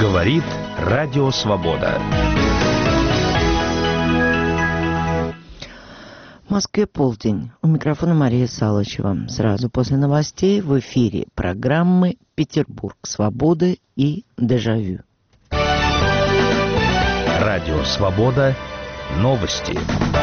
Говорит Радио Свобода. В Москве полдень. У микрофона Мария Салычева. Сразу после новостей в эфире программы «Петербург свободы» и «Дежавю». Радио Свобода. Новости.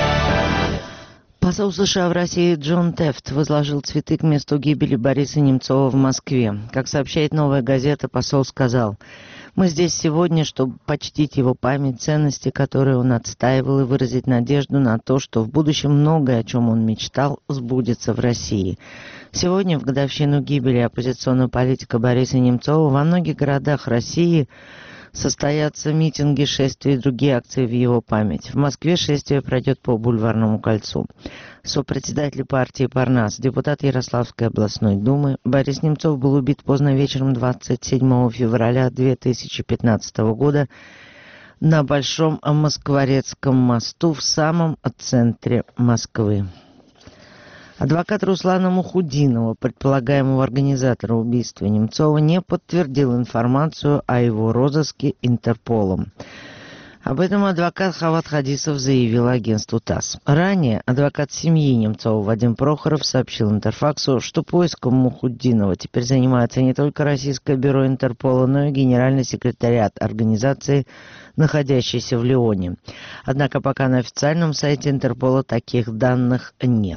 Посол США в России Джон Тефт возложил цветы к месту гибели Бориса Немцова в Москве. Как сообщает «Новая газета», посол сказал: «Мы здесь сегодня, чтобы почтить его память, ценности, которые он отстаивал, и выразить надежду на то, что в будущем многое, о чем он мечтал, сбудется в России». Сегодня, в годовщину гибели оппозиционного политика Бориса Немцова, во многих городах России состоятся митинги, шествия и другие акции в его память. В Москве шествие пройдет по Бульварному кольцу. Сопредседатель партии «Парнас», депутат Ярославской областной думы Борис Немцов был убит поздно вечером 27 февраля 2015 года на Большом Москворецком мосту в самом центре Москвы. Адвокат Руслана Мухудинова, предполагаемого организатора убийства Немцова, не подтвердил информацию о его розыске Интерполом. Об этом адвокат Хават Хадисов заявил агентству ТАСС. Ранее адвокат семьи Немцова Вадим Прохоров сообщил Интерфаксу, что поиском Мухуддинова теперь занимается не только Российское бюро Интерпола, но и Генеральный секретариат организации, находящийся в Лионе. Однако пока на официальном сайте Интерпола таких данных нет.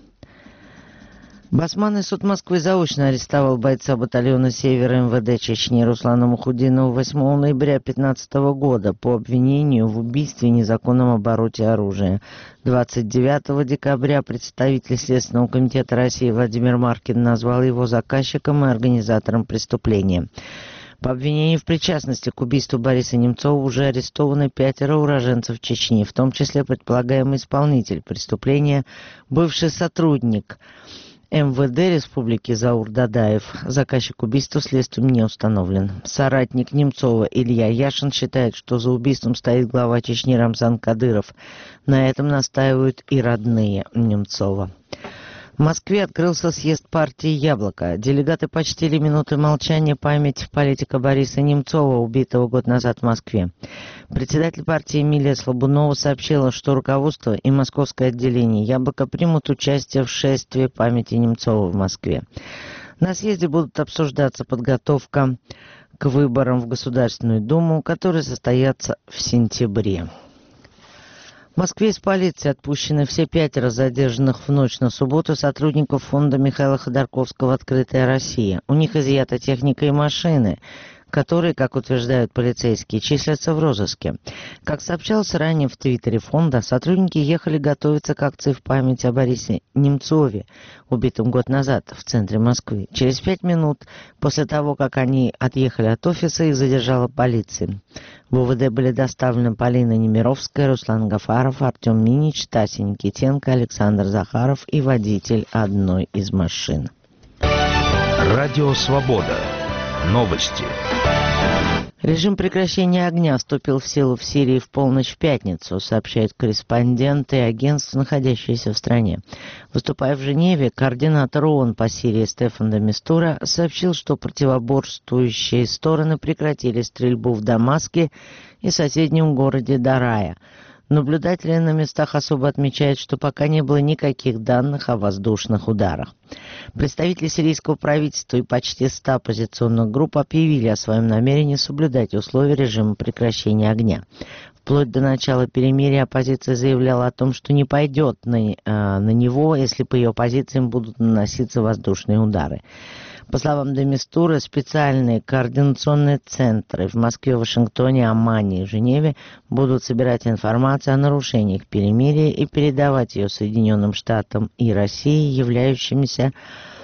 Басманный суд Москвы заочно арестовал бойца батальона «Север» МВД Чечни Руслана Мухудинова 8 ноября 2015 года по обвинению в убийстве и незаконном обороте оружия. 29 декабря представитель Следственного комитета России Владимир Маркин назвал его заказчиком и организатором преступления. По обвинению в причастности к убийству Бориса Немцова уже арестованы 5 уроженцев Чечни, в том числе предполагаемый исполнитель преступления, бывший сотрудник МВД Республики Заур Дадаев. Заказчик убийства следствием не установлен. Соратник Немцова Илья Яшин считает, что за убийством стоит глава Чечни Рамзан Кадыров. На этом настаивают и родные Немцова. В Москве открылся съезд партии «Яблоко». Делегаты почтили минуты молчания память политика Бориса Немцова, убитого год назад в Москве. Председатель партии Эмилия Слабунова сообщила, что руководство и московское отделение «Яблоко» примут участие в шествии памяти Немцова в Москве. На съезде будут обсуждаться подготовка к выборам в Государственную Думу, которые состоятся в сентябре. В Москве из полиции отпущены все 5 задержанных в ночь на субботу сотрудников фонда Михаила Ходорковского «Открытая Россия». У них изъята техника и машины, которые, как утверждают полицейские, числятся в розыске. Как сообщалось ранее в твиттере фонда, сотрудники ехали готовиться к акции в память о Борисе Немцове, убитом год назад в центре Москвы. Через 5 минут после того, как они отъехали от офиса, их задержала полиция. В УВД были доставлены Полина Немировская, Руслан Гафаров, Артем Минич, Тася Никитенко, Александр Захаров и водитель одной из машин. Радио Свобода. Новости. Режим прекращения огня вступил в силу в Сирии в полночь в пятницу, сообщают корреспонденты агентств, находящиеся в стране. Выступая в Женеве, координатор ООН по Сирии Стефан де Мистура сообщил, что противоборствующие стороны прекратили стрельбу в Дамаске и соседнем городе Дарая. Наблюдатели на местах особо отмечают, что пока не было никаких данных о воздушных ударах. Представители сирийского правительства и почти 100 оппозиционных групп объявили о своем намерении соблюдать условия режима прекращения огня. Вплоть до начала перемирия оппозиция заявляла о том, что не пойдет на него, если по ее позициям будут наноситься воздушные удары. По словам де Мистуры, специальные координационные центры в Москве, Вашингтоне, Омане и Женеве будут собирать информацию о нарушениях перемирия и передавать ее Соединенным Штатам и России, являющимися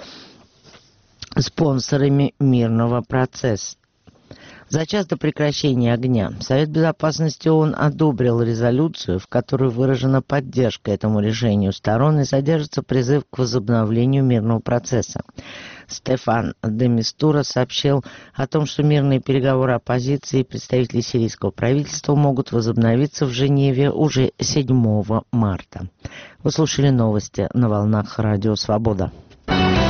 спонсорами мирного процесса. За час до прекращения огня Совет Безопасности ООН одобрил резолюцию, в которой выражена поддержка этому решению сторон и содержится призыв к возобновлению мирного процесса. Стефан де Мистура сообщил о том, что мирные переговоры оппозиции и представителей сирийского правительства могут возобновиться в Женеве уже 7 марта. Вы слушали новости на волнах Радио Свобода.